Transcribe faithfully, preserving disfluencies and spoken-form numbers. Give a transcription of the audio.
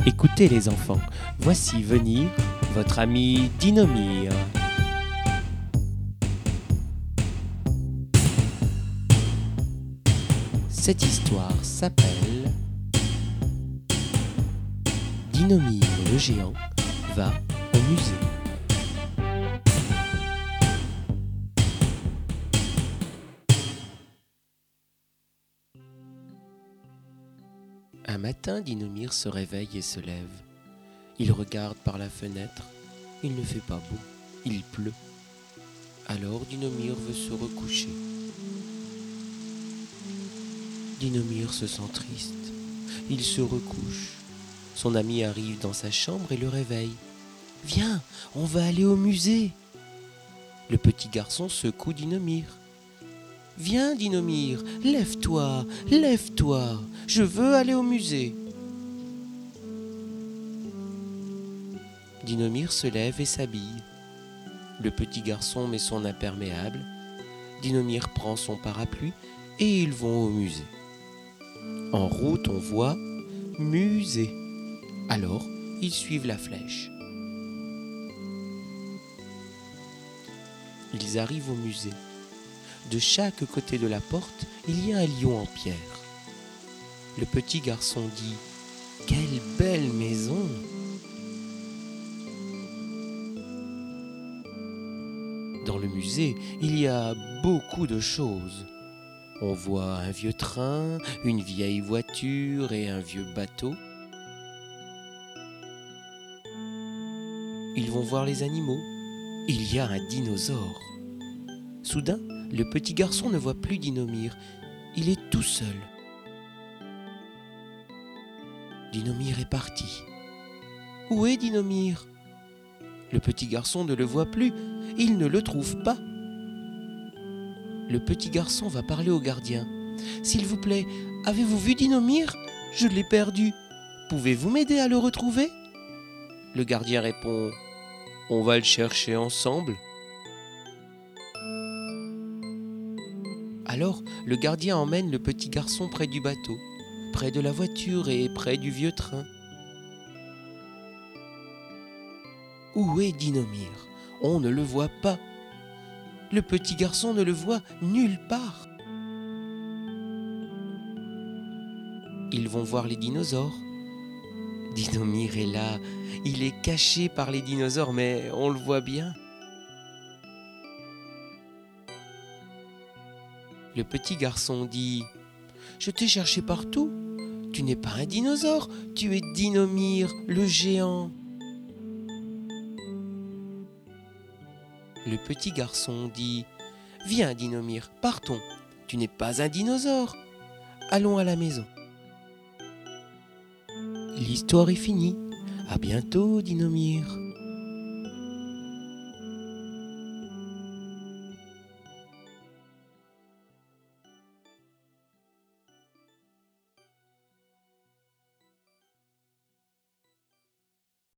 Écoutez les enfants, voici venir votre ami Dinomir. Cette histoire s'appelle Dinomir le géant va au musée. Un matin, Dinomir se réveille et se lève. Il regarde par la fenêtre. Il ne fait pas beau. Il pleut. Alors Dinomir veut se recoucher. Dinomir se sent triste. Il se recouche. Son ami arrive dans sa chambre et le réveille. « Viens, on va aller au musée !» Le petit garçon secoue Dinomir. « Viens, Dinomir, lève-toi, lève-toi, je veux aller au musée. » Dinomir se lève et s'habille. Le petit garçon met son imperméable. Dinomir prend son parapluie et ils vont au musée. En route, on voit « musée ». Alors, ils suivent la flèche. Ils arrivent au musée. De chaque côté de la porte, il y a un lion en pierre. Le petit garçon dit « Quelle belle maison !» Dans le musée, il y a beaucoup de choses. On voit un vieux train, une vieille voiture et un vieux bateau. Ils vont voir les animaux. Il y a un dinosaure. Soudain, le petit garçon ne voit plus Dinomir. Il est tout seul. Dinomir est parti. Où est Dinomir ? Le petit garçon ne le voit plus. Il ne le trouve pas. Le petit garçon va parler au gardien. « S'il vous plaît, avez-vous vu Dinomir ? Je l'ai perdu. Pouvez-vous m'aider à le retrouver ?» Le gardien répond « On va le chercher ensemble. » Alors, le gardien emmène le petit garçon près du bateau, près de la voiture et près du vieux train. Où est Dinomir ? On ne le voit pas. Le petit garçon ne le voit nulle part. Ils vont voir les dinosaures. Dinomir est là. Il est caché par les dinosaures, mais on le voit bien. Le petit garçon dit « Je t'ai cherché partout. Tu n'es pas un dinosaure, tu es Dinomir, le géant. » Le petit garçon dit « Viens, Dinomir, partons. Tu n'es pas un dinosaure. Allons à la maison. » L'histoire est finie. À bientôt, Dinomir.